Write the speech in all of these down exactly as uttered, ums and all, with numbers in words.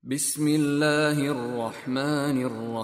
بسم الله الرحمن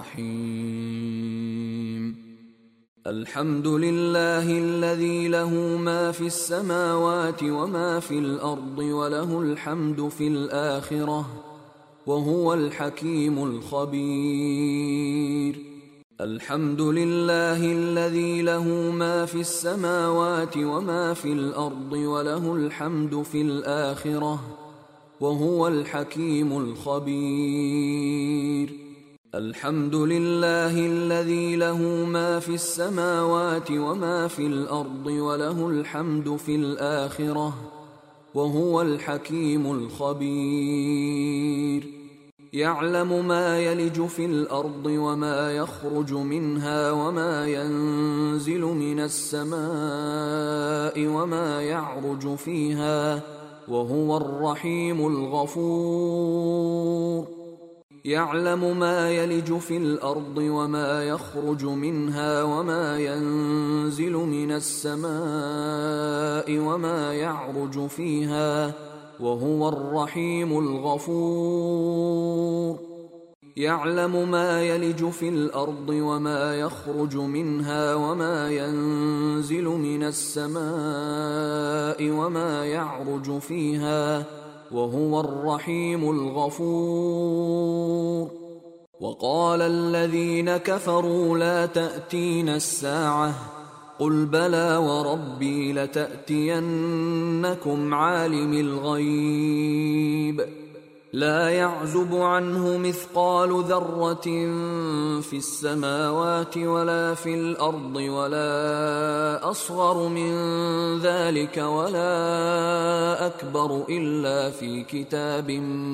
الرحيم. الحمد لله الذي له ما في السماوات وما في الأرض وله الحمد في الآخرة وهو الحكيم الخبير. الحمد لله الذي له ما في السماوات وما في الأرض وله الحمد في الآخرة وهو الحكيم الخبير. الحمد لله الذي له ما في السماوات وما في الأرض وله الحمد في الآخرة وهو الحكيم الخبير. يعلم ما يلج في الأرض وما يخرج منها وما ينزل من السماء وما يعرج فيها وهو الرحيم الغفور. يعلم ما يلج في الأرض وما يخرج منها وما ينزل من السماء وما يعرج فيها وهو الرحيم الغفور. يعلم ما يلج في الأرض وما يخرج منها وما ينزل من السماء وما يعرج فيها وهو الرحيم الغفور. وقال الذين كفروا لا تأتينا الساعة قل بلى وربي لتأتينكم عالم الغيب لا يعزب عنه مثقال ذرة في السماوات ولا في الأرض ولا أصغر من ذلك ولا أكبر إلا في كتاب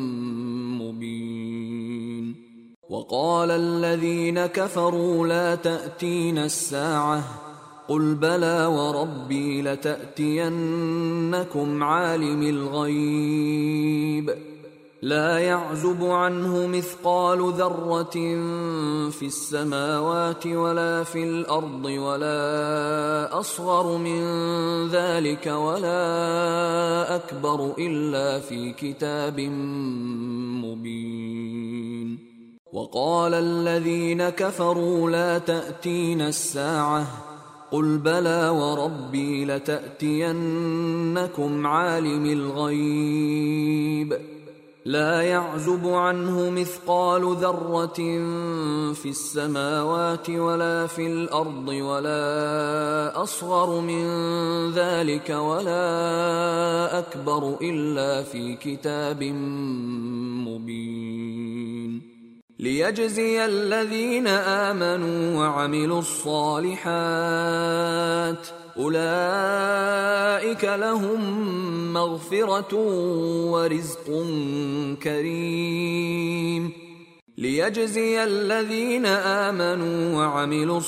مبين. وقال الذين كفروا لا تأتينا الساعة قل بلى وربي لتأتينكم عالم الغيب لا يعزب عنه مثقال ذرة في السماوات ولا في الأرض ولا أصغر من ذلك ولا أكبر إلا في كتاب مبين. وقال الذين كفروا لا تأتينا الساعة قل بلى وربي لتأتينكم عالم الغيب لا يعزب عنه مثقال ذرة في السماوات ولا في الأرض ولا أصغر من ذلك ولا أكبر إلا في كتاب مبين. ليجزي الذين آمنوا وعملوا الصالحات أولئك لهم مغفرة ورزق كريم. ليجزي الذين آمنوا وعملوا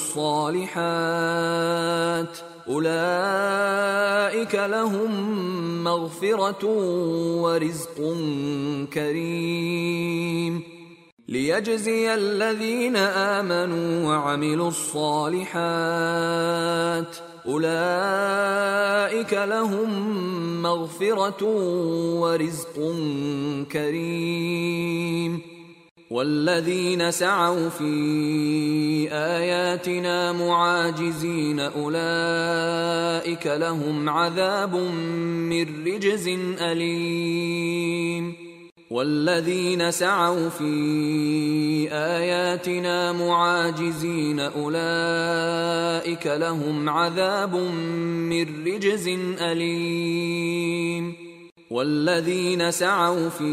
الصالحات أولئك لهم مغفرة ورزق كريم. ليجزي الذين آمنوا وعملوا الصالحات أولئك لهم مغفرة ورزق كريم. والذين سعوا في آياتنا معاجزين أولئك لهم عذاب من رجز أليم. والذين سعوا في آياتنا معاجزين أولئك لهم عذاب من رجز أليم. والذين سعوا في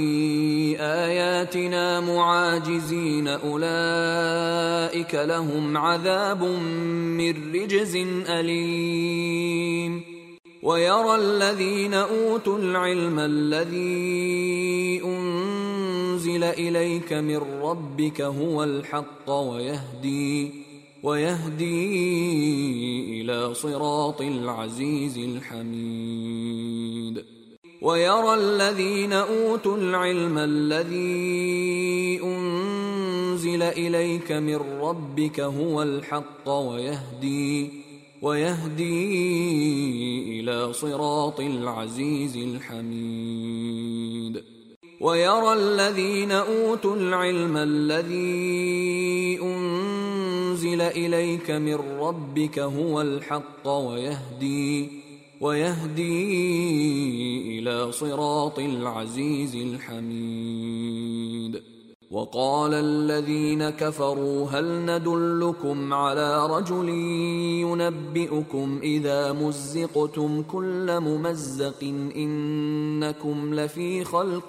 آياتنا معاجزين أولئك لهم عذاب من رجز أليم. ويرى الذين أوتوا العلم الذي أنزل إليك من ربك هو الحق ويهدي ويهدي إلى صراط العزيز الحميد. ويرى الذين أوتوا العلم الذي أنزل إليك من ربك هو الحق ويهدي ويهدي إلى صراط العزيز الحميد. ويرى الذين أوتوا العلم الذي أنزل إليك من ربك هو الحق ويهدي ويهدي إلى صراط العزيز الحميد. وقال الذين كفروا هل ندلكم على رجل ينبئكم إذا مزقتم كل ممزق إنكم لفي خلق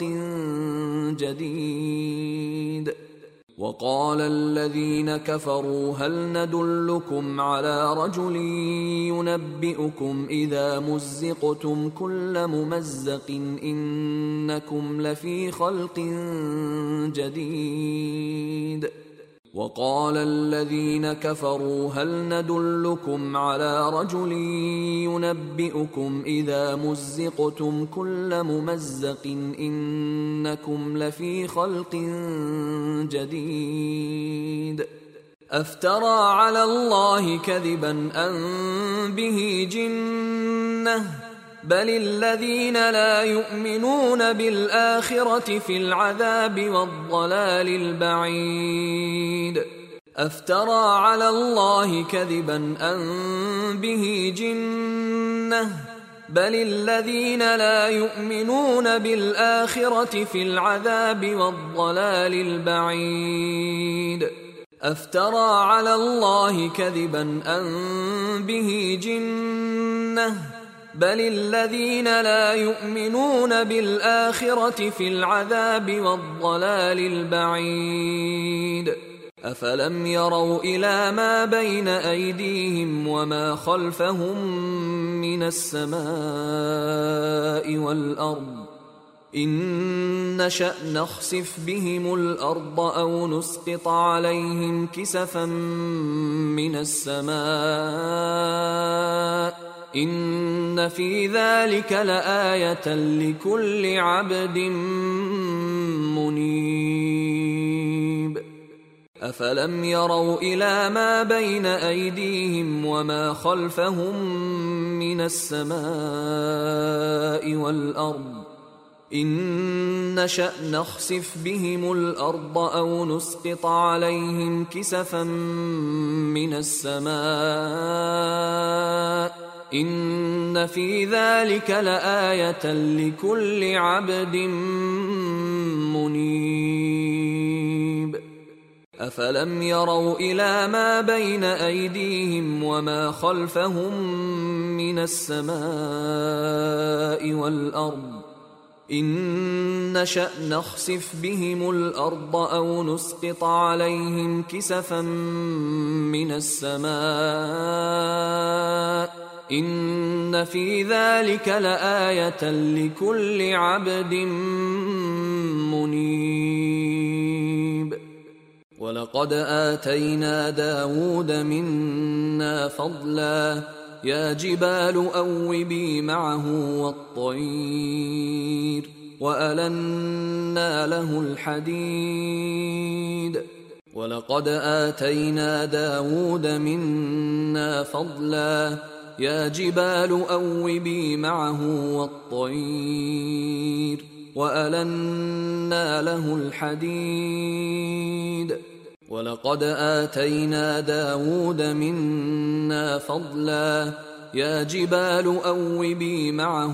جديد. وقال الذين كفروا هل ندلكم على رجل ينبئكم إذا مزقتم كل ممزق إنكم لفي خلق جديد. وقال الذين كفروا هل ندلكم على رجل ينبئكم إذا مزقتم كل ممزق إنكم لفي خلق جديد. أفترى على الله كذبا أم به جنة بل الذين لا يؤمنون بالآخرة في العذاب والضلال البعيد. أفترى على الله كذبا أم به جنة بل الذين لا يؤمنون بالآخرة في العذاب والضلال البعيد. أفترى على الله كذبا أم به جنة بل الذين لا يؤمنون بالآخرة في العذاب والضلال البعيد. أفلم يروا إلى ما بين أيديهم وما خلفهم من السماء والأرض إن نشأ نخسف بهم الأرض أو نسقط عليهم كسفا من السماء إن في ذلك لآية لكل عبد منيب. أفلم يروا إلى ما بين أيديهم وما خلفهم من السماء والأرض إن نشأ نخسف بهم الأرض أو نسقط عليهم كسفا من السماء إن في ذلك لآية لكل عبد منيب. أفلم يروا إلى ما بين أيديهم وما خلفهم من السماء والأرض إن نشأ نخسف بهم الأرض أو نسقط عليهم كسفا من السماء إن في ذلك لآية لكل عبد منيب. ولقد آتينا داود منا فضلا يا جبال أوبي معه والطير وألنا له الحديد. ولقد آتينا داود منا فضلا يا جبال أوبي معه والطير وألنا له الحديد. ولقد آتينا داود منا فضلا يا جبال أوبي معه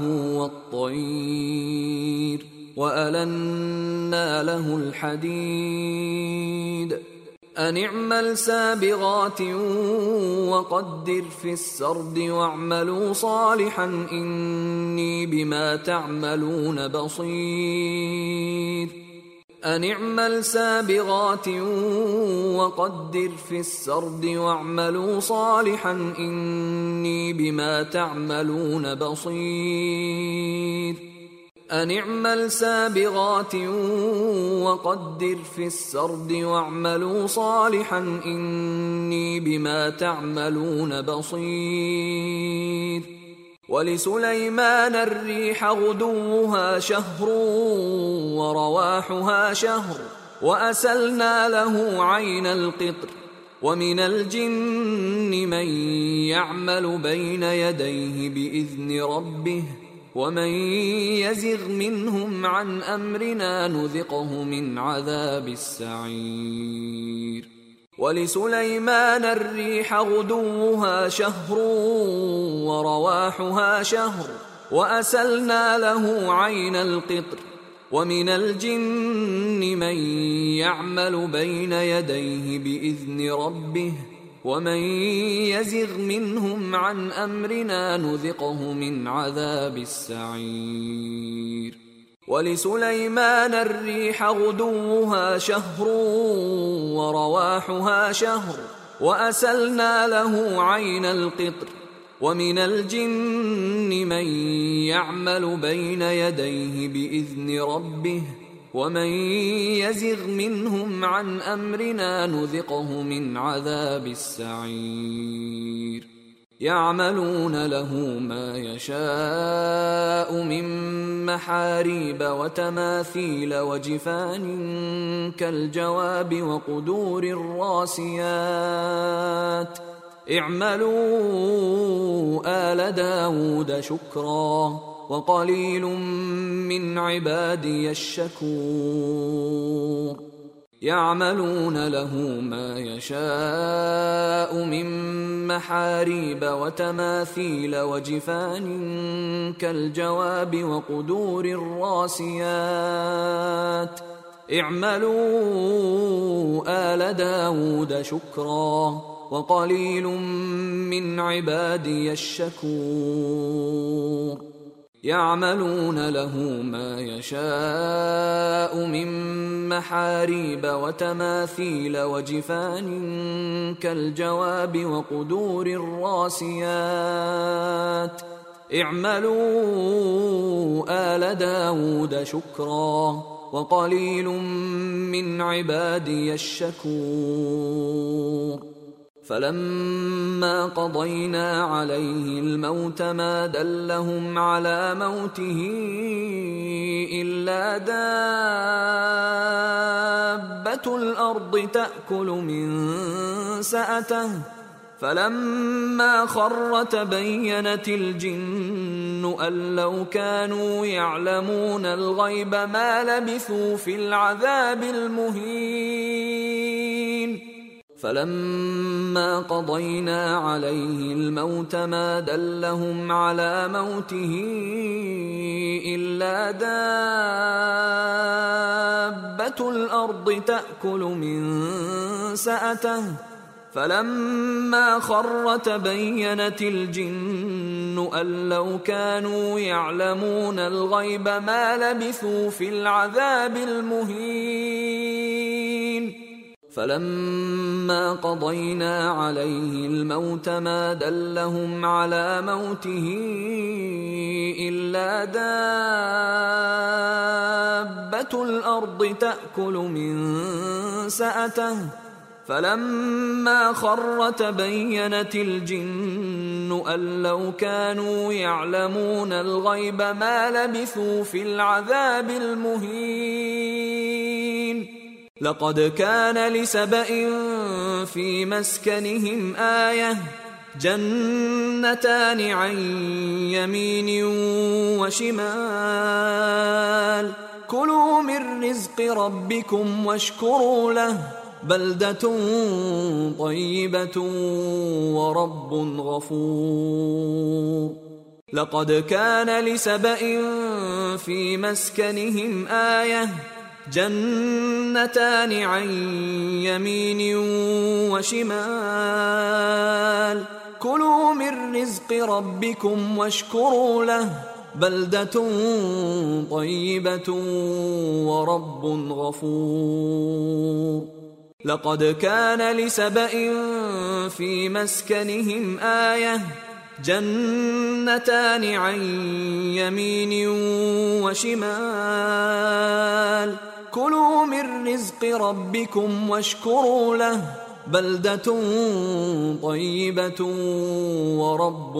والطير وألنا له الحديد. أن اعمل سابغات وقدر في السرد واعملوا صالحا إني بما تعملون بصير. أن اعمل سابغات وقدر في السرد واعملوا صالحا إني بما تعملون بصير. أن اعمل سابغات وقدر في السرد واعملوا صالحا إني بما تعملون بصير. ولسليمان الريح غدوها شهر ورواحها شهر وأسلنا له عين القطر. ومن الجن من يعمل بين يديه بإذن ربه ومن يزغ منهم عن أمرنا نذقه من عذاب السعير ولسليمان الريح غدوها شهر ورواحها شهر وأسلنا له عين القطر ومن الجن من يعمل بين يديه بإذن ربه ومن يزغ منهم عن أمرنا نذقه من عذاب السعير ولسليمان الريح غدوها شهر ورواحها شهر وأسلنا له عين القطر ومن الجن من يعمل بين يديه بإذن ربه ومن يزغ منهم عن أمرنا نذقه من عذاب السعير يعملون له ما يشاء من محاريب وتماثيل وجفان كالجواب وقدور الراسيات اعملوا آل داود شكرا وقليل من عبادي الشكور يعملون له ما يشاء من محاريب وتماثيل وجفان كالجواب وقدور الراسيات اعملوا آل داود شكرا وقليل من عبادي الشكور يعملون له ما يشاء من محاريب وتماثيل وجفان كالجواب وقدور الراسيات اعملوا آل داود شكرا وقليل من عبادي الشكور فلما قضينا عليه الموت ما دلهم على موته إلا دابة الأرض تأكل من سأته فلما خر تبينت الجن أن لو كانوا يعلمون الغيب ما لبثوا في العذاب المهين فلما قضينا عليه الموت ما دلهم على موته إلا دابة الأرض تأكل من سأته فلما خر تبينت الجن أن لو كانوا يعلمون الغيب ما لبثوا في العذاب المهين فلما قضينا عليه الموت ما دلهم على موته إلا دابة الأرض تأكل من سأته فلما خر تبينت الجن أن لو كانوا يعلمون الغيب ما لبثوا في العذاب المهين لقد كان لسبإ في مسكنهم آية جنتان عن يمين وشمال كلوا من رزق ربكم واشكروا له بلدة طيبة ورب غفور لقد كان لسبإ في مسكنهم آية جنتان عن يمين وشمال كلوا من رزق ربكم واشكروا له بلدة طيبة ورب غفور لقد كان لسبإ في مسكنهم آية جنتان عن يمين وشمال كلوا من رزق ربكم واشكروا له بلدة طيبة ورب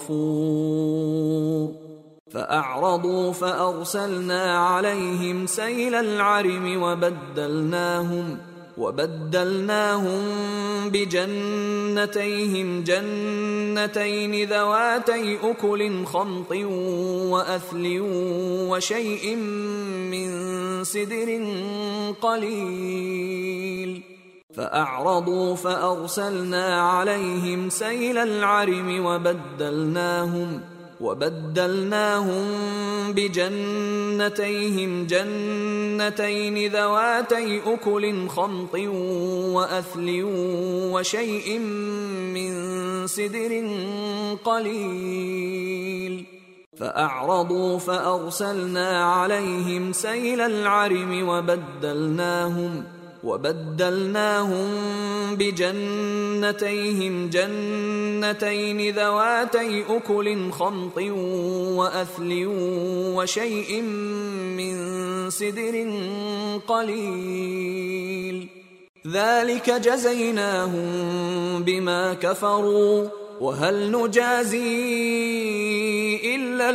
غفور فأعرضوا فأرسلنا عليهم سيل العرم وبدلناهم وبدلناهم بجنتيهم جنتين ذواتي أكل خمط وأثل وشيء من سدر قليل فأعرضوا فأرسلنا عليهم سيل العرم وبدلناهم وبدلناهم بجنتيهم جنتين ذواتي أكل خمط وأثل وشيء من سدر قليل فأعرضوا فأرسلنا عليهم سيل العرم وبدلناهم وبدلناهم بجنتيهم جنتين ذواتي أكل خمط وأثل وشيء من سدر قليل ذلك جزيناهم بما كفروا وهل نجازي إلا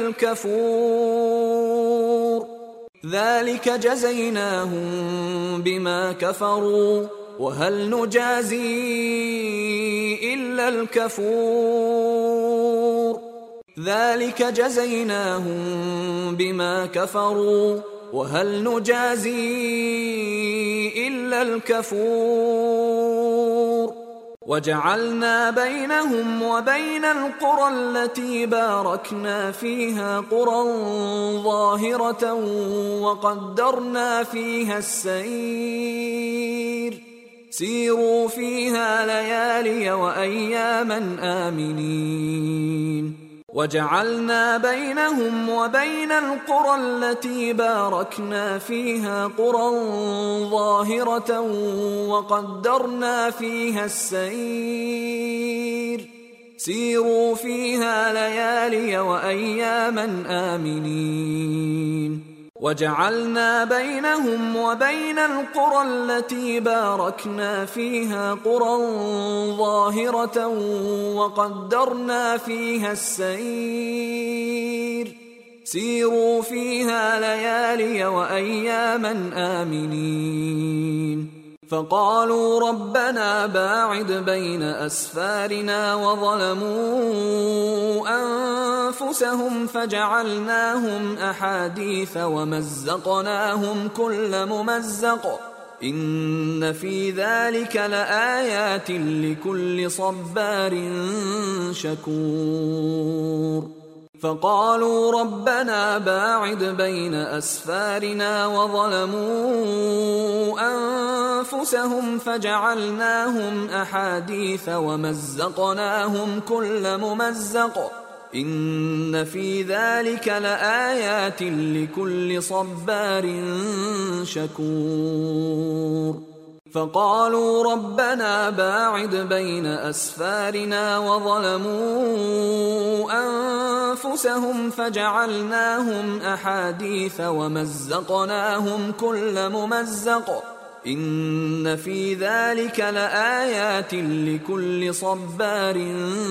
الكفور ذلك جزيناهم بما كفروا وهل نجازي إلا الكفور ذلك جزيناهم بما كفروا وهل نجازي إلا الكفور وجعلنا بينهم وبين القرى التي باركنا فيها قرى ظاهرة وقدرنا فيها السير سيروا فيها ليالي وأياما آمنين وجعلنا بينهم وبين القرى التي باركنا فيها قرى ظاهرة وقدرنا فيها السير سيروا فيها ليالي وأياما آمنين وجعلنا بينهم وبين القرى التي باركنا فيها قرى ظاهرة وقدرنا فيها السير سيروا فيها ليالي وأياما آمنين فقالوا ربنا باعد بين أسفارنا وظلموا أنفسهم فجعلناهم أحاديث ومزقناهم كل ممزق إن في ذلك لآيات لكل صبار شكور فقالوا ربنا باعد بين أسفارنا وظلموا أنفسهم فجعلناهم أحاديث ومزقناهم كل ممزق إن في ذلك لآيات لكل صبار شكور فقالوا ربنا باعد بين أسفارنا وظلموا أنفسهم فجعلناهم أحاديث ومزقناهم كل ممزق إن في ذلك لآيات لكل صبار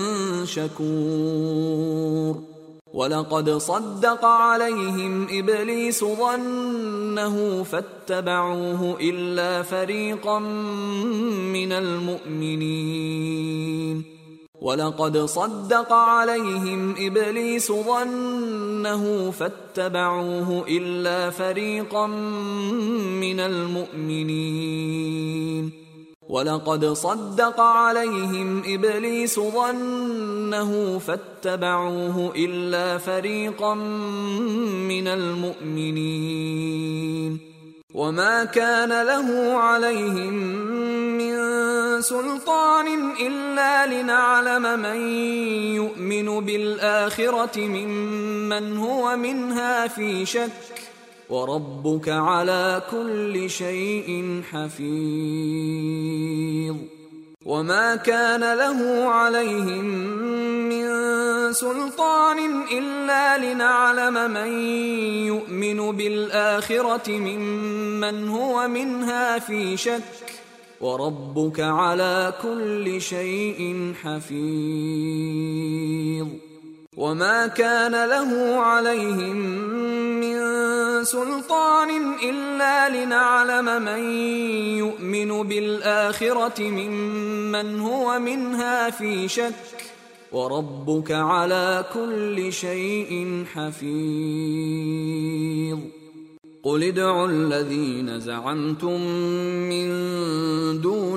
شكور ولقد صدق عليهم إبليس ظنه فاتبعوه إلا فريقا من المؤمنين ولقد صدق عليهم إبليس ظنه فاتبعوه إلا فريقا من المؤمنين ولقد صدق عليهم إبليس ظنه فاتبعوه إلا فريقا من المؤمنين وما كان له عليهم من سلطان إلا لنعلم من يؤمن بالآخرة ممن هو منها في شك وربك على كل شيء حفيظ وما كان له عليهم من سلطان إلا لنعلم من يؤمن بالآخرة ممن هو منها في شك وربك على كل شيء حفيظ وما كان له عليهم من سلطان إلا لنعلم من يؤمن بالآخرة ممن هو منها في شك وربك على كل شيء حفيظ قل ادعوا الذين زعمتم من دون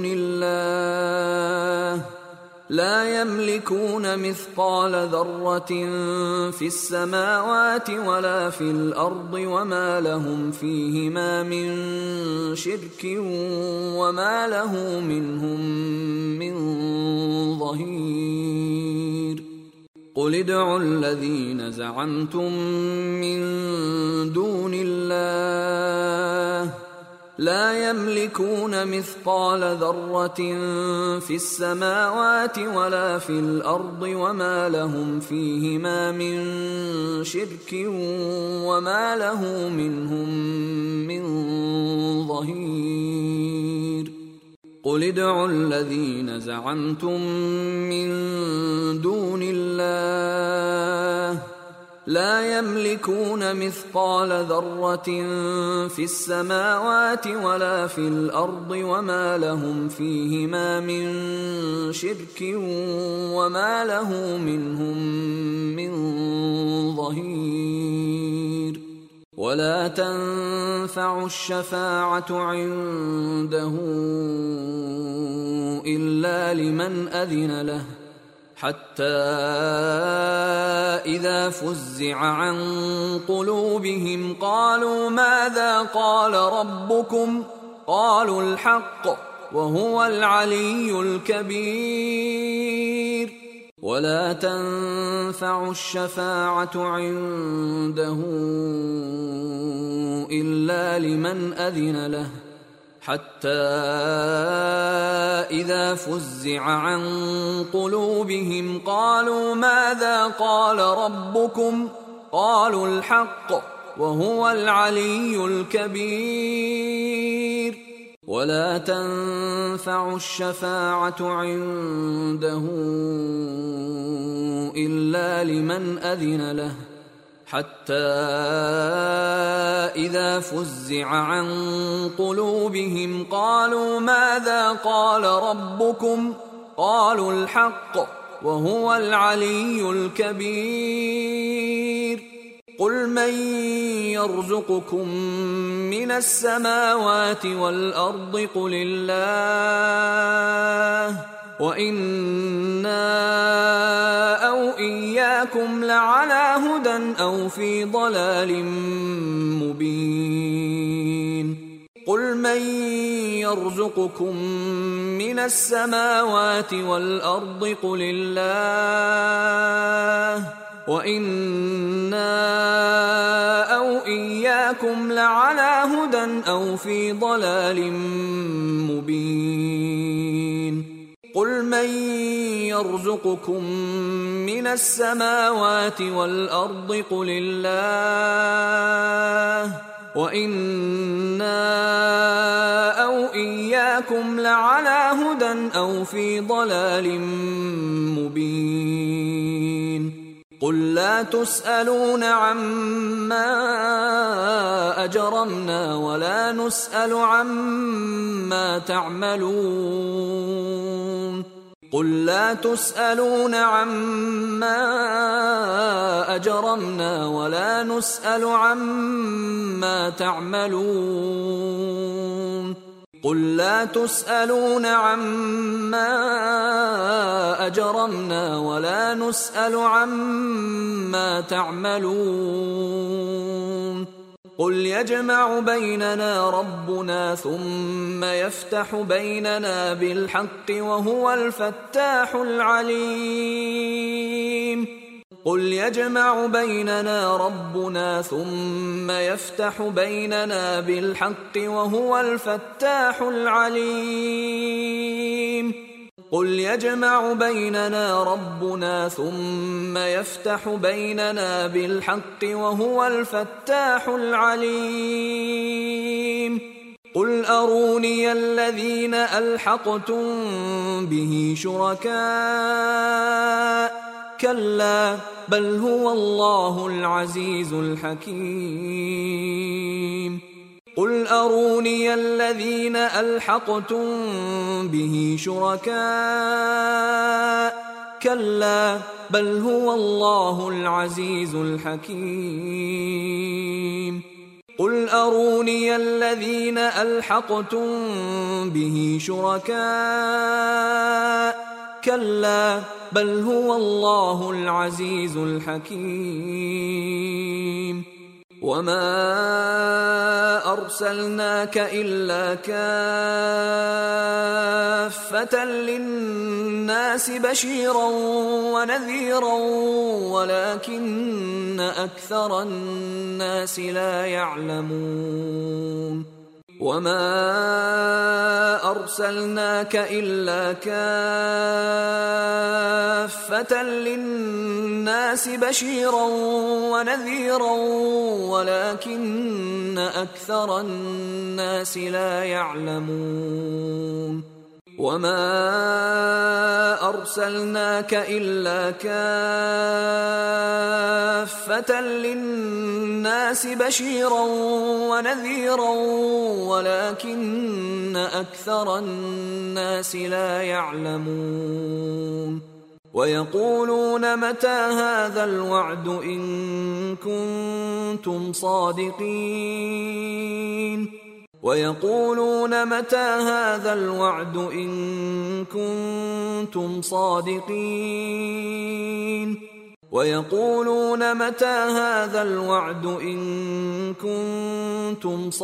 الله لا يملكون مثقال ذرة في السماوات ولا في الأرض وما لهم فيهما من شرك وما له منهم من ظهير قل ادعوا الذين زعمتم من دون الله لا يملكون مثقال ذرة في السماوات ولا في الأرض وما لهم فيهما من شرك وما له منهم من ظهير قل ادعوا الذين زعمتم من دون الله لا يملكون مثقال ذرة في السماوات ولا في الأرض وما لهم فيهما من شرك وما له منهم من ظهير ولا تنفع الشفاعة عنده إلا لمن أذن له حتى إذا فزع عن قلوبهم قالوا ماذا قال ربكم قالوا الحق وهو العلي الكبير ولا تنفع الشفاعة عنده إلا لمن أذن له حتى إذا فزع عن قلوبهم قالوا ماذا قال ربكم قالوا الحق وهو العلي الكبير ولا تنفع الشفاعة عنده إلا لمن أذن له حتى إذا فزع عن قلوبهم قالوا ماذا قال ربكم قالوا الحق وهو العلي الكبير قل من يرزقكم من السماوات والأرض قل الله وإنا أو إياكم لعلى هدى أو في ضلال مبين قل من يرزقكم من السماوات والأرض قل الله وإنا أو إياكم لعلى هدى أو في ضلال مبين قل من يرزقكم من السماوات والأرض قل الله وإنا أو إياكم لعلى هدى أو في ضلال مبين قل لا تسألون عما أجرمنا ولا نسأل عما تعملون قل لا تسألون عما أجرمنا ولا نسأل عما تعملون قل لا تسألون عما أجرمنا ولا نسأل عما تعملون قل يجمع بيننا ربنا ثم يفتح بيننا بالحق وهو الفتاح العليم قل يجمع بيننا ربنا ثم يفتح بيننا بالحق وهو الفتاح العليم قل يجمع بيننا ربنا ثم يفتح بيننا بالحق وهو الفتاح العليم قل أروني الذين ألحقتم به شركاء كلا بل هو الله العزيز الحكيم قل أروني الذين ألحقتم به شركاء كلا بل هو الله العزيز الحكيم قل أروني الذين ألحقتم به شركاء كلا بل هو الله العزيز الحكيم وما أرسلناك إلا كافة للناس بشيرا ونذيرا ولكن أكثر الناس لا يعلمون وما أرسلناك إلا كافة للناس بشيرا ونذيرا ولكن أكثر الناس لا يعلمون وما أرسلناك إلا كافة للناس بشيرا ونذيرا ولكن أكثر الناس لا يعلمون ويقولون متى هذا الوعد إن كنتم صادقين ويقولون متى هذا الوعد إن كنتم صادقين ويقولون متى هذا الوعد إن كنتم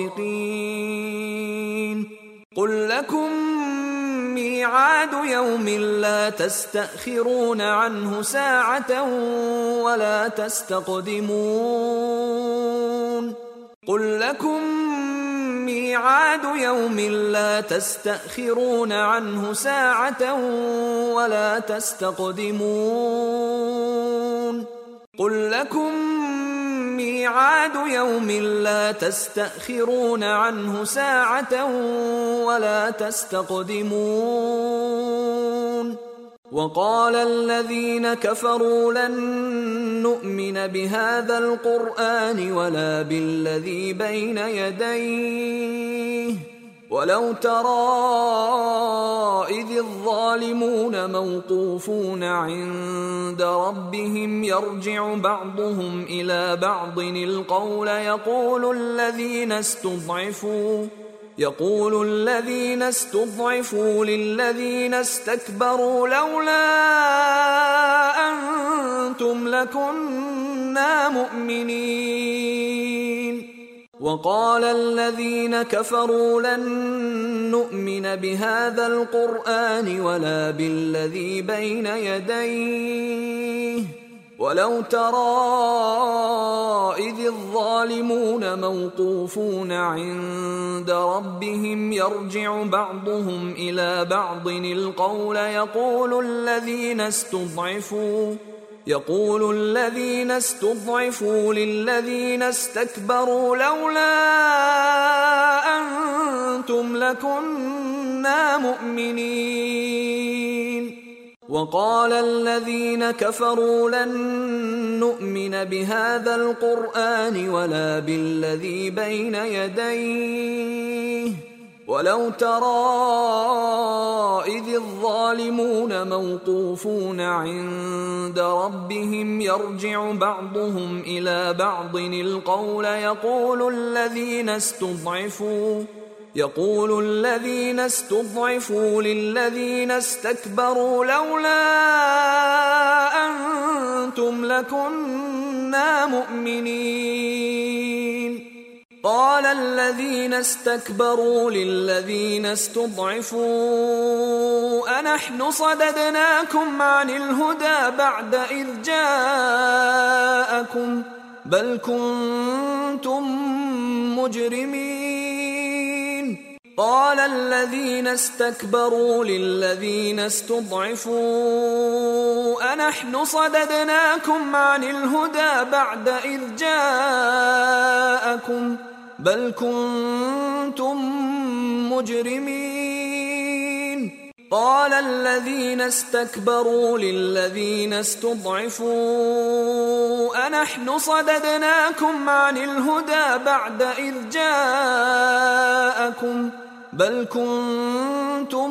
صادقين قل لكم ميعاد يوم لا تستأخرون عنه ساعة ولا تستقدمون قل لكم ميعاد يوم لا تستأخرون عنه ساعة ولا تستقدمون قل لكم ميعاد يوم لا تستأخرون عنه ساعة ولا تستقدمون وقال الذين كفروا لن نؤمن بهذا القرآن ولا بالذي بين يديه ولو ترى إذ الظالمون موقوفون عند ربهم يرجع بعضهم إلى بعض القول يقول الذين استضعفوا يقول الذين استضعفوا للذين استكبروا لولا أنتم لكنا مؤمنين وقال الذين كفروا لن نؤمن بهذا القرآن ولا بالذي بين يديه ولو ترى إذ الظالمون موقوفون عند ربهم يرجع بعضهم إلى بعض القول يقول الذين استضعفوا يقول الذين استضعفوا للذين استكبروا لولا أنتم لكنا مؤمنين وقال الذين كفروا لن نؤمن بهذا القرآن ولا بالذي بين يديه ولو ترى إذ الظالمون موقوفون عند ربهم يرجع بعضهم إلى بعض القول يقول الذين استضعفوا يقول الذين استضعفوا للذين استكبروا لولا أنتم لكنا مؤمنين قال الذين استكبروا للذين استضعفوا أنحن صددناكم عن الهدى بعد إذ جاءكم بل كنتم مجرمين قال الذين استكبروا للذين استضعفوا أنحن صددناكم عن الهدى بعد إذ جاءكم بل كنتم مجرمين قال الذين استكبروا للذين استضعفوا أنحن صددناكم عن الهدى بعد إذ جاءكم بل كنتم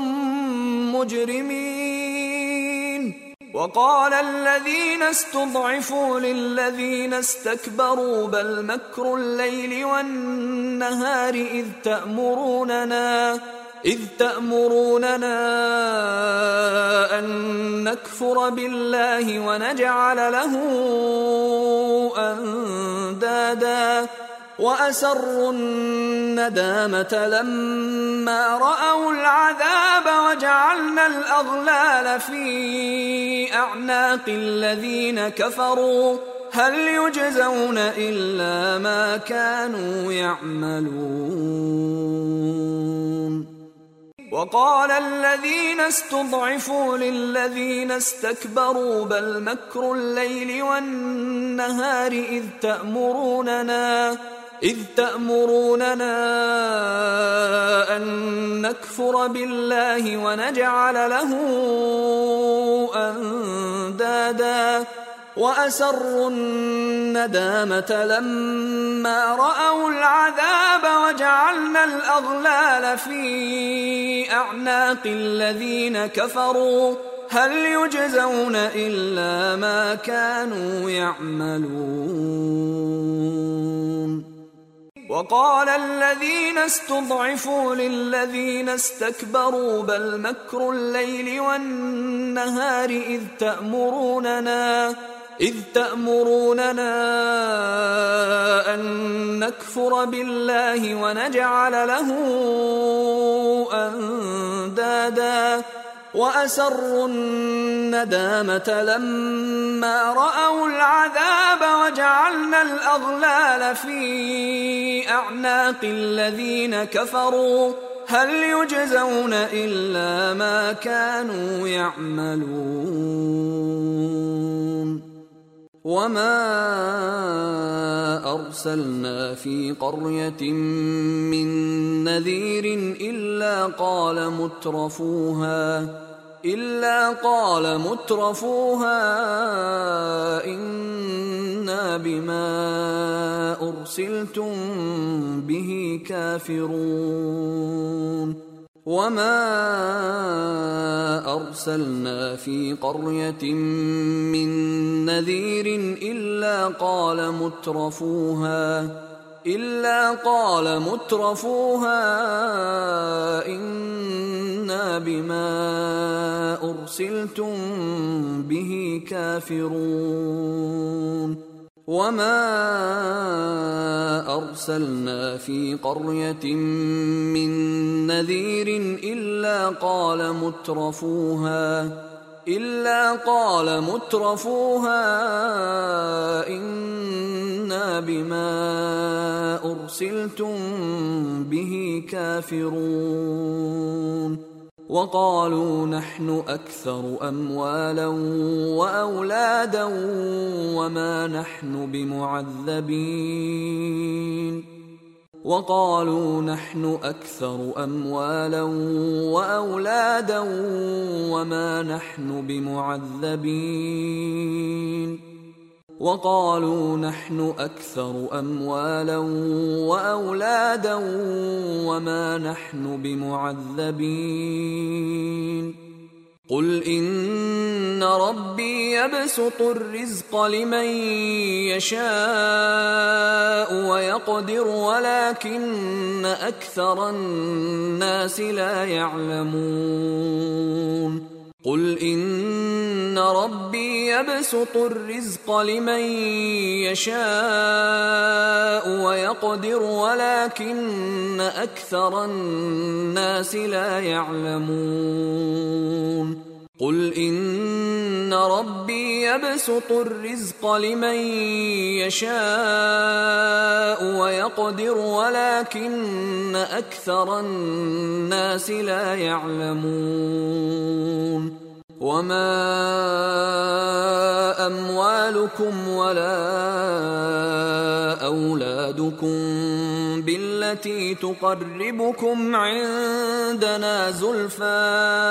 مجرمين. وقال الذين استضعفوا للذين استكبروا بل مكر الليل والنهار إذ تأمروننا إذ تأمروننا أن نكفر بالله ونجعل له أندادا وأسروا الندامة لما رأوا العذاب وجعلنا الأغلال في أعناق الذين كفروا هل يجزون إلا ما كانوا يعملون. وقال الذين استضعفوا للذين استكبروا بل مكر الليل والنهار إذ تأمروننا إذ تأمروننا أن نكفر بالله ونجعل له أندادا وأسروا الندامة لما رأوا العذاب وجعلنا الأغلال في أعناق الذين كفروا هل يجزون إلا ما كانوا يعملون. وقال الذين استضعفوا للذين استكبروا بل مكر الليل والنهار إذ تأمروننا إذ تأمروننا أن نكفر بالله ونجعل له أندادا وأسروا الندامة لما رأوا العذاب وجعلنا الأغلال في أعناق الذين كفروا هل يجزون إلا ما كانوا يعملون. وما أرسلنا في قرية من نذير إلا قال مترفوها إلا قال مترفوها إنا بما أرسلتم به كافرون. وما أرسلنا في قرية من نذير إلا قال مترفوها إلا قال مترفوها إنا بما أرسلتم به كافرون. وما أرسلنا في قرية من نذير إلا قال مترفوها إلا قال مترفوها إنا بما أرسلتم به كافرون. وقالوا نحن أكثر أموالا وأولادا وما نحن بمعذبين وقالوا نحن أكثر أموالا وأولادا وما نحن بمعذبين وقالوا نحن أكثر أموالا وأولادا وما نحن بمعذبين قل إن ربي يبسط الرزق لمن يشاء ويقدر ولكن أكثر الناس لا يعلمون قل إن ربي يبسط الرزق لمن يشاء ويقدر ولكن أكثر الناس لا يعلمون قل إن ربي يبسط الرزق لمن يشاء ويقدر ولكن أكثر الناس لا يعلمون وما أموالكم ولا أولادكم بالتي بالتي تقربكم عندنا زلفى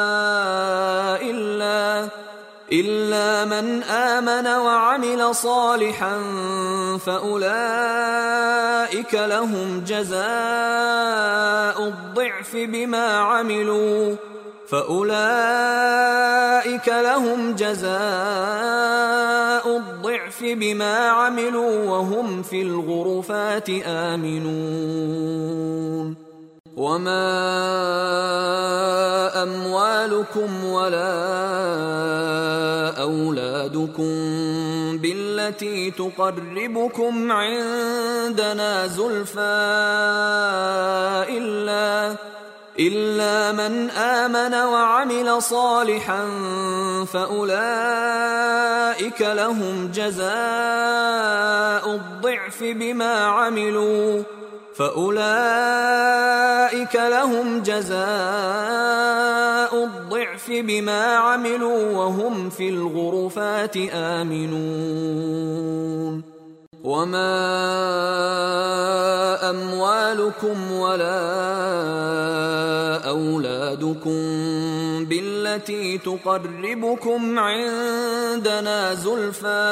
إلا إلا من آمن وعمل صالحا فأولئك لهم جزاء الضعف بما عملوا فأولئك لهم جزاء الضعف بما عملوا وهم في الغرفات آمنون وما أموالكم ولا أولادكم بالتي تقربكم عندنا زلفى إلا إلا من آمن وعمل صالحا فأولئك لهم جزاء الضعف بما عملوا فأولئك لهم جزاء الضعف بما عملوا وهم في الغرفات آمنون وما أموالكم ولا أولادكم بالتي تقربكم عندنا زلفى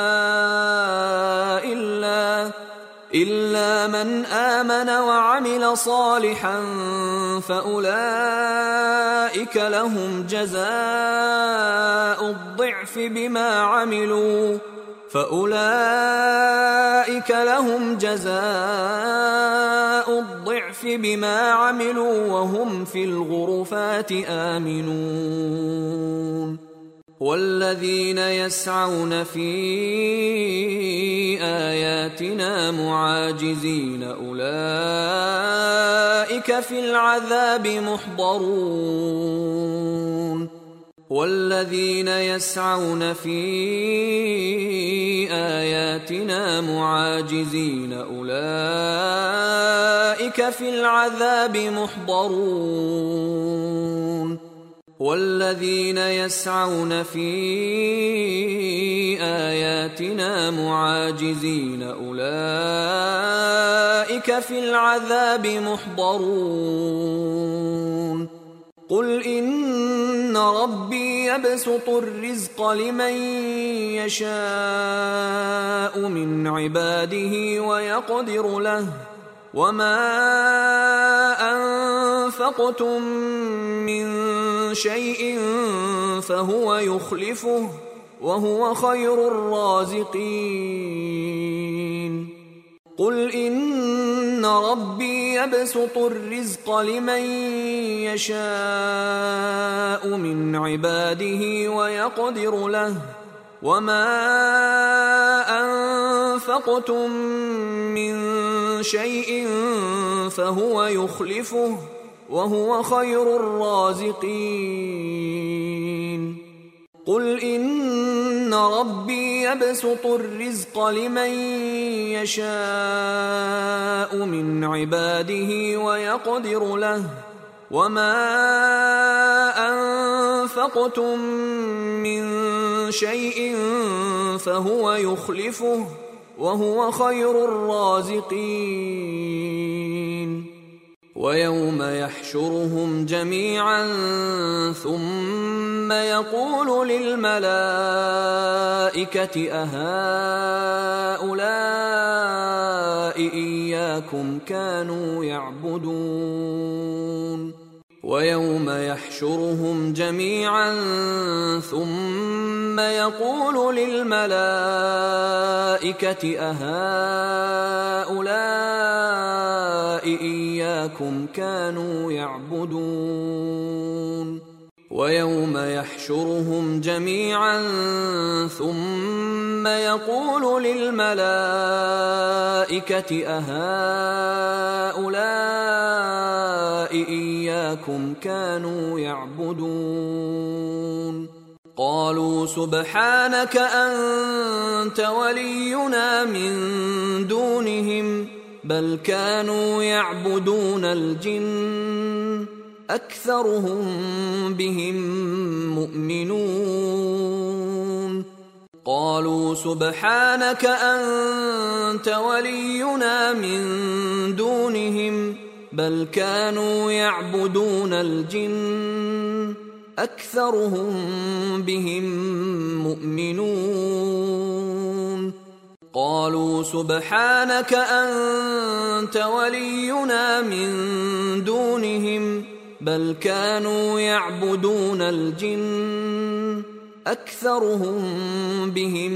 إلا إلا من آمن وعمل صالحا فأولئك لهم جزاء الضعف بما عملوا فأولئك لهم جزاء الضعف بما عملوا وهم في الغرفات آمنون والذين يسعون في آياتنا معاجزين أولئك في العذاب محضرون والذين يسعون في آياتنا معاجزين أولئك في العذاب محضرون والذين يسعون في آياتنا معاجزين أولئك في العذاب محضرون قل إن ربي يبسط الرزق لمن يشاء من عباده ويقدر له وما أنفقتم من شيء فهو يخلفه وهو خير الرازقين قل إن ربي يبسط الرزق لمن يشاء من عباده ويقدر له وما أنفقتم من شيء فهو يخلفه وهو خير الرازقين قل إن ربي يبسط الرزق لمن يشاء من عباده ويقدر له وما أنفقتم من شيء فهو يخلفه وهو خير الرازقين ويوم يحشرهم جميعا ثم يقول للملائكة أهؤلاء إياكم كانوا يعبدون ويوم يحشرهم جميعا ثم يقول للملائكة أهؤلاء إياكم كانوا يعبدون ويوم يحشرهم جميعا ثم يقول للملائكة أهؤلاء إياكم كانوا يعبدون قالوا سبحانك أنت ولينا من دونهم بل كانوا يعبدون الجن أكثرهم بهم مؤمنون قالوا سبحانك أنت ولينا من دونهم بل كانوا يعبدون الجن أكثرهم بهم مؤمنون قالوا سبحانك أنت ولينا من دونهم بل كانوا يعبدون الجن أكثرهم بهم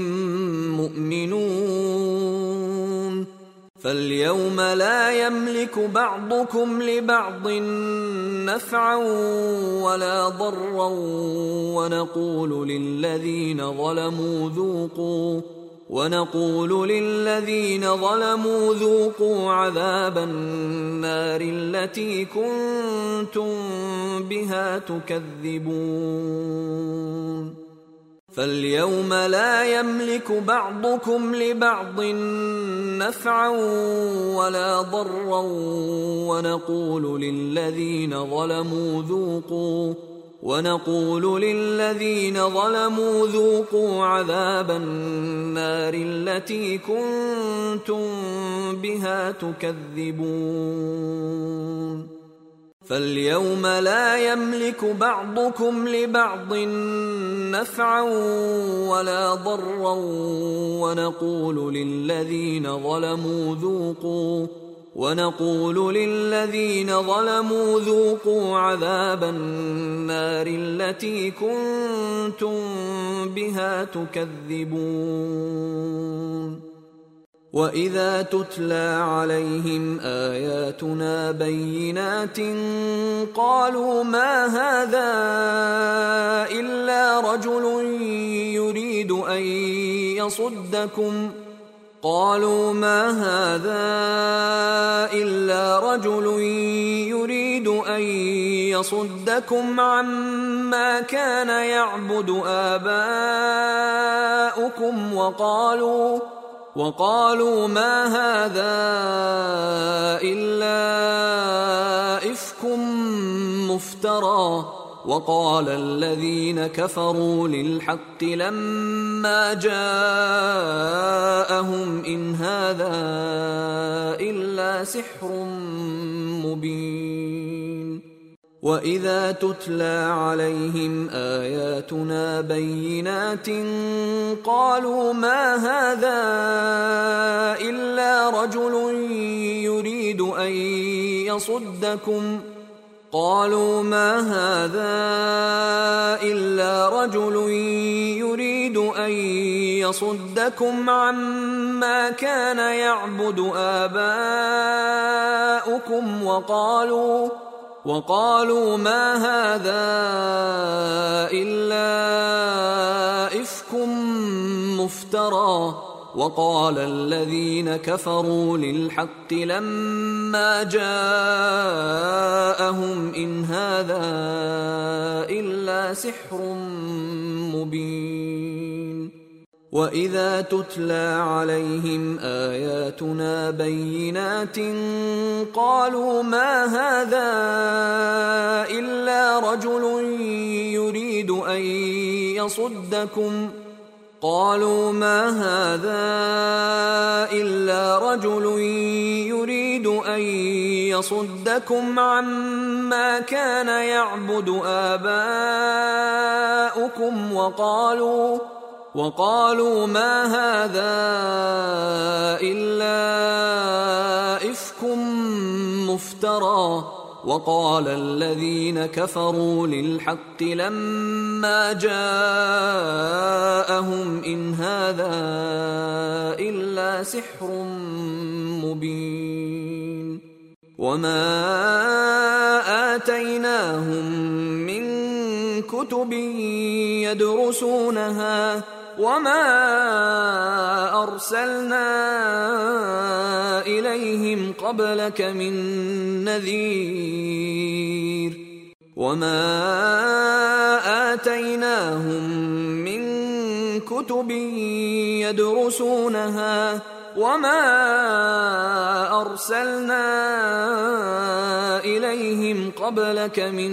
مؤمنون فاليوم لا يملك بعضكم لبعض نفعا ولا ضرا ونقول للذين ظلموا ذوقوا ونقول للذين ظلموا ذوقوا عذاب النار التي كنتم بها تكذبون فاليوم لا يملك بعضكم لبعض نفعا ولا ضرا ونقول للذين ظلموا ذوقوا ونقول للذين ظلموا ذوقوا عذاب النار التي كنتم بها تكذبون فاليوم لا يملك بعضكم لبعض نفعا ولا ضرا ونقول للذين ظلموا ذوقوا ونقول للذين ظلموا ذوقوا عذاب النار التي كنتم بها تكذبون وإذا تتلى عليهم آياتنا بينات قالوا ما هذا إلا رجل يريد أن يصدكم قالوا ما هذا إلا رجل يريد أن يصدكم عما كان يعبد آباؤكم وقالوا وقالوا ما هذا إلا إفك مفترى وقال الذين كفروا للحق لما جاءهم إن هذا إلا سحر مبين وإذا تتلى عليهم آياتنا بينات قالوا ما هذا إلا رجل يريد أن يصدكم قالوا ما هذا إلا رجل يريد أن يصدكم عما كان يعبد آباؤكم وقالوا وقالوا ما هذا إلا إفك مفترى وقال الذين كفروا للحق لما جاءهم إن هذا إلا سحر مبين وإذا تتلى عليهم آياتنا بينات قالوا ما هذا إلا رجل يريد أن يصدكم قالوا ما هذا إلا رجل يريد أن يصدكم عما كان يعبد آباؤكم وقالوا وقالوا ما هذا إلا إفك مفترى وقال الذين كفروا للحق لما جاءهم إن هذا إلا سحر مبين وما آتيناهم من كتب يدرسونها وما أرسلنا إليهم قبلك من نذير وما آتيناهم من كتب يدرسونها وما أرسلنا إليهم قبلك من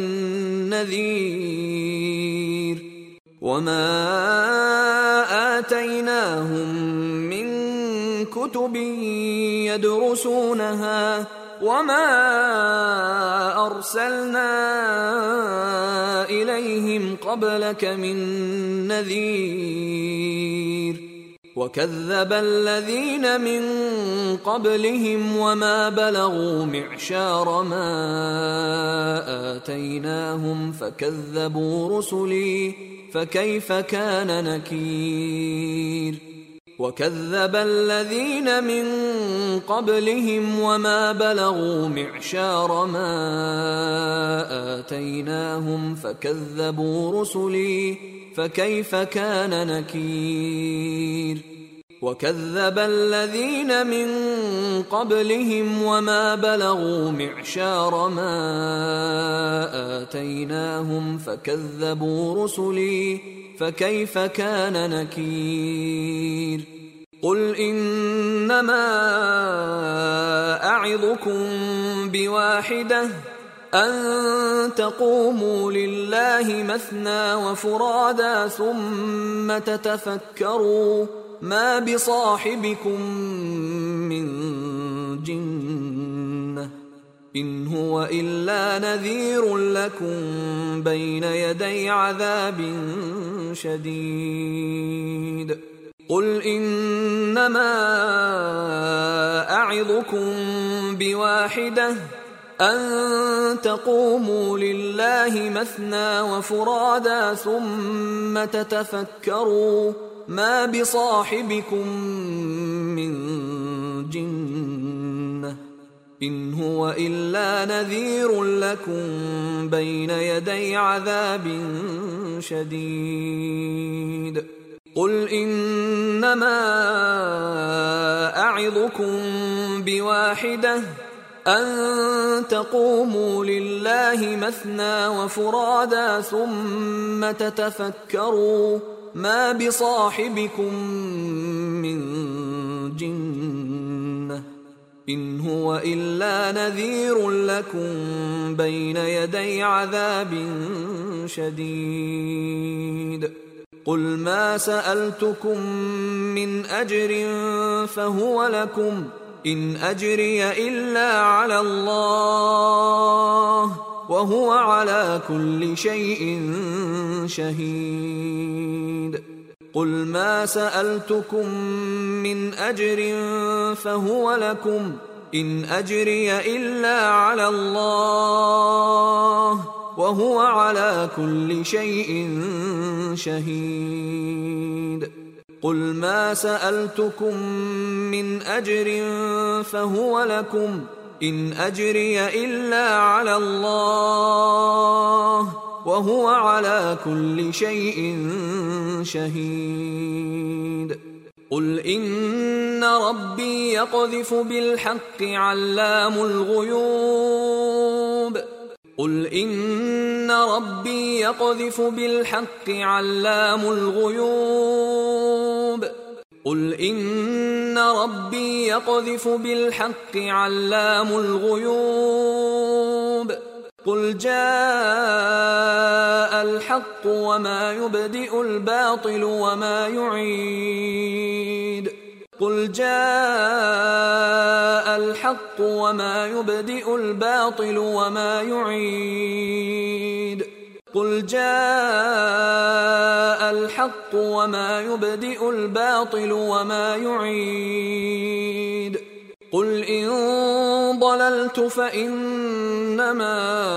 نذير وما آتيناهم من كتب يدرسونها وما أرسلنا إليهم قبلك من نذير وكذب الذين من قبلهم وما بلغوا معشار ما آتيناهم فكذبوا رسلي فكيف كان نكير وكذب الذين من قبلهم وما بلغوا معشار ما آتيناهم فكذبوا رسلي فكيف كان نكير وكذب الذين من قبلهم وما بلغوا معشار ما آتيناهم فكذبوا رسلي فكيف كان نكير قل إنما أعظكم بواحدة أن تقوموا لله مثنى وفرادا ثم تتفكروا ما بصاحبكم من جنة إن هو إلا نذير لكم بين يدي عذاب شديد قل إنما أعظكم بواحدة أن تقوموا لله مثنى وفرادا ثم تتفكروا ما بصاحبكم من جنة إن هو إلا نذير لكم بين يدي عذاب شديد قل إنما أعظكم بواحدة أن تقوموا لله مثنى وفرادا ثم تتفكروا ما بصاحبكم من جنة إن هو إلا نذير لكم بين يدي عذاب شديد قل ما سألتكم من أجر فهو لكم إن أجري إلا على الله وهو على كل شيء شهيد قل ما سألتكم من أجر فهو لكم إن أجري إلا على الله وهو على كل شيء شهيد قل ما سألتكم من أجر فهو لكم إن أجري إلا على الله وهو على كل شيء شهيد قل إن ربي يقذف بالحق علام الغيوب قل إن ربي يقذف بالحق علام الغيوب قل إن ربي يقذف بالحق علام الغيوب قل جاء الحق وما يبدئ الباطل وما يعيد قل جاء الحق وما يبدئ الباطل وما يعيد قل جاء الحق وما يبدئ الباطل وما يعيد قل إن ضللت فإنما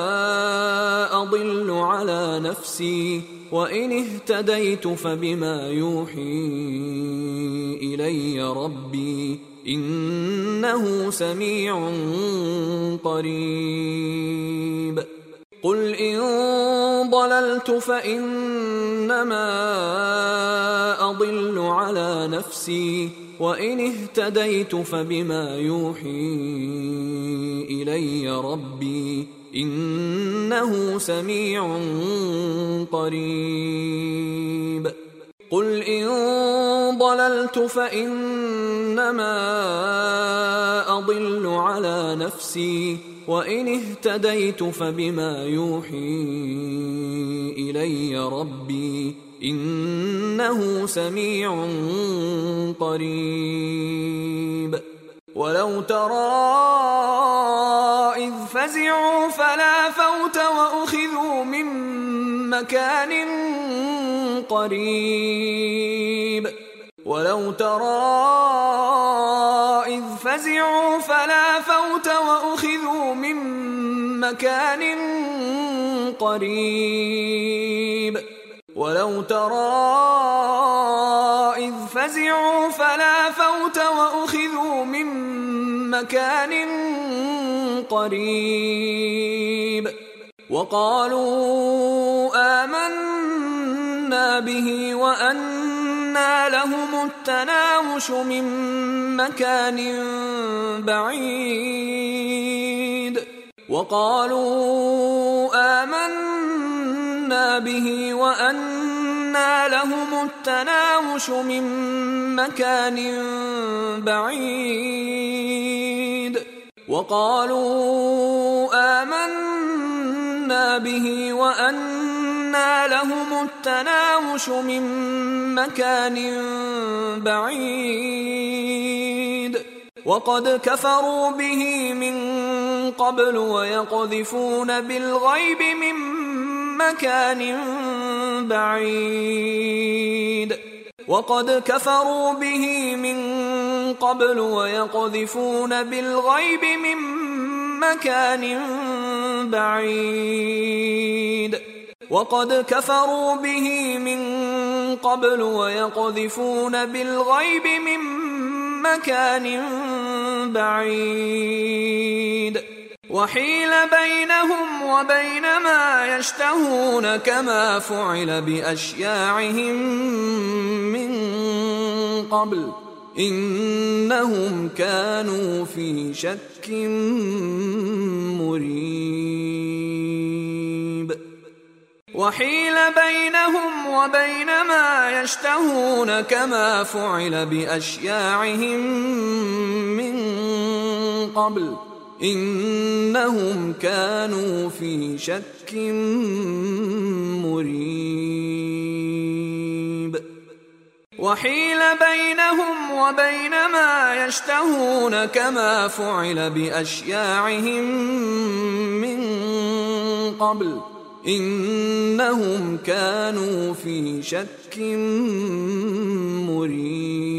أضل على نفسي وإن اهتديت فبما يوحي إلي ربي إنه سميع قريب قل إن ضللت فإنما أضل على نفسي وإن اهتديت فبما يوحي إلي ربي إنه سميع قريب قل إن ضللت فإنما أضل على نفسي وإن اهتديت فبما يوحي إلي ربي إنه سميع قريب ولو ترى فزعوا فلا فوت وأخذوا من مكان قريب ولو ترى إذ فزعوا فلا فوت وأخذوا من مكان قريب ولو ترى إذ فزعوا فلا فوت وأخذوا من مكان قريب وقالوا آمنا به وأنى لهم التناوش من مكان بعيد وقالوا آمنا به وأنى لهم التناوش من مكان بعيد وقالوا آمنا به وأنى لهم التناوش من مكان بعيد وقد كفروا به من قبل ويقذفون بالغيب من مكان بعيد وقد كفروا به من قبل ويقذفون بالغيب من مكان بعيد وقد كفروا به من قبل ويقذفون بالغيب من مكان بعيد وحيل بينهم وبين ما يشتهون كما فعل بأشياعهم من قبل إنهم كانوا في شك مريب وحيل بينهم وبين ما يشتهون كما فعل بأشياعهم من قبل إنهم كانوا في شك مريب وحيل بينهم وبين ما يشتهون كما فعل بأشياعهم من قبل إنهم كانوا في شك مريب